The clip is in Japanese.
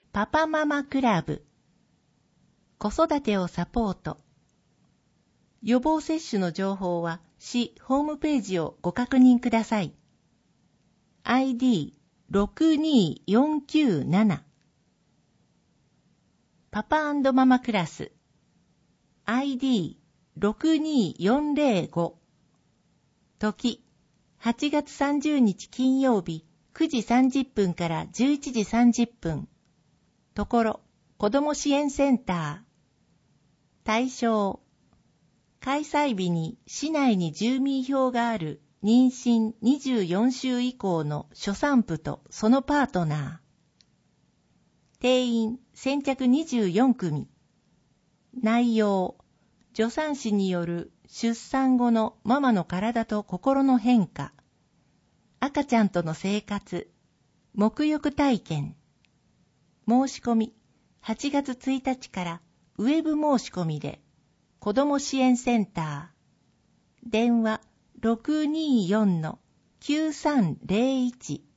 パパママクラブ。子育てをサポート。予防接種の情報は市ホームページをご確認ください。ID62497 パパ&ママクラス ID62405 時8月30日金曜日9時30分から11時30分ところ子ども支援センター対象開催日に市内に住民票がある妊娠24週以降の初産婦とそのパートナー。定員先着24組。内容、助産師による出産後のママの体と心の変化。赤ちゃんとの生活。沐浴体験。申し込み、8月1日からウェブ申し込みで、子ども支援センター。電話624-9301